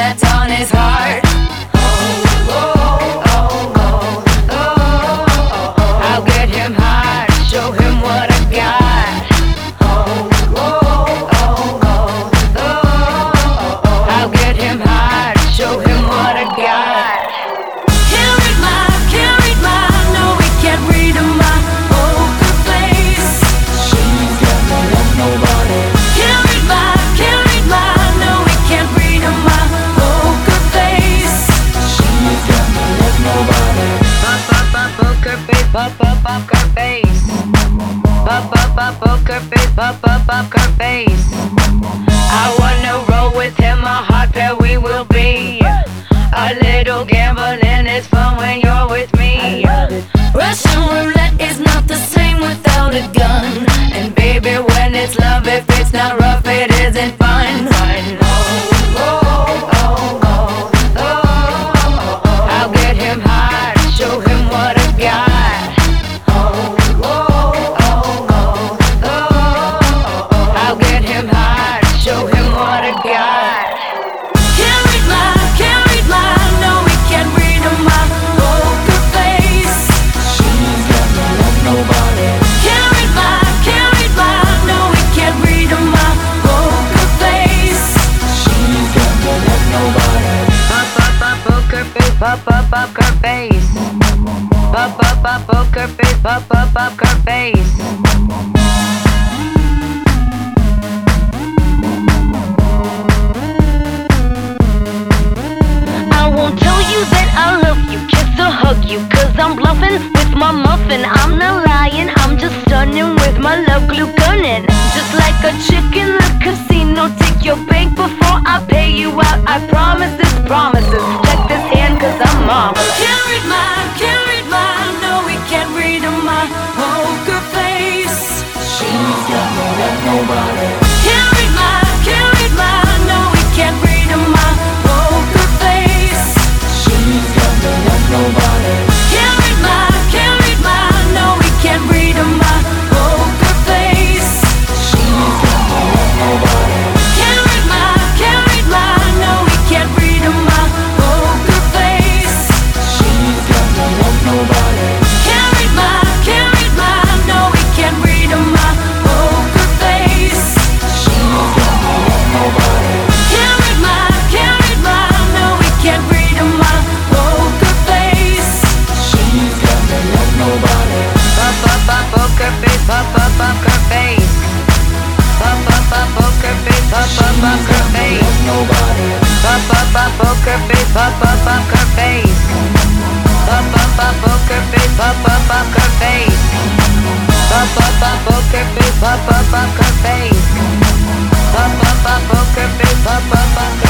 that's on his heart. I'll get him hard, show him what I got. I'll get him hard, show him what I got. Can't read my, no, we can't read my poker face. She's got no love, nobody. Can't read my, no, we can't read my poker face. She's got no love, nobody. Poker face, poker face. Poker face, poker face. I wanna roll with him, a hot pair we will be. A little gambling is fun when you're with me. Russian roulette is not the same without a gun. And baby, when it's love, if it's not rough, it isn't fun. I'll get him hard, show him what I got. I'll get him hard, show him what I got. Can't read my, no, we can't read my poker face. She's got no love, nobody. Can't read my, no, we can't read my poker face. She's got no love, nobody. Poker face, poker face. Poker face, poker face. I won't tell you that I love you, kiss or hug you, 'cause I'm bluffing with my muffin. I'm not lying, I'm just stunning with my love glue gunning. Just like a chick in the casino, take your bank before I pay you out. I promise this promises. Check this hand 'cause I'm marvelous. Can't read my, no, we can't read my poker face. She's got no love, nobody. Can't read my, no, we can't read my poker face. She's got no love, nobody. Can't read my, no, we can't read my poker face. She's got no love, nobody. Can't read my, no, we can't read my poker face. She's got no love, nobody. Can't read my, no, we can't read my poker face. She's got no love, nobody. Can't read my, no, we can't read my poker face. She's got no love, nobody. Poker face, poker face. Poker face, poker face. Nobody. Poker face, poker face. Poker face, poker face. Poker face, poker face. Poker face, poker face.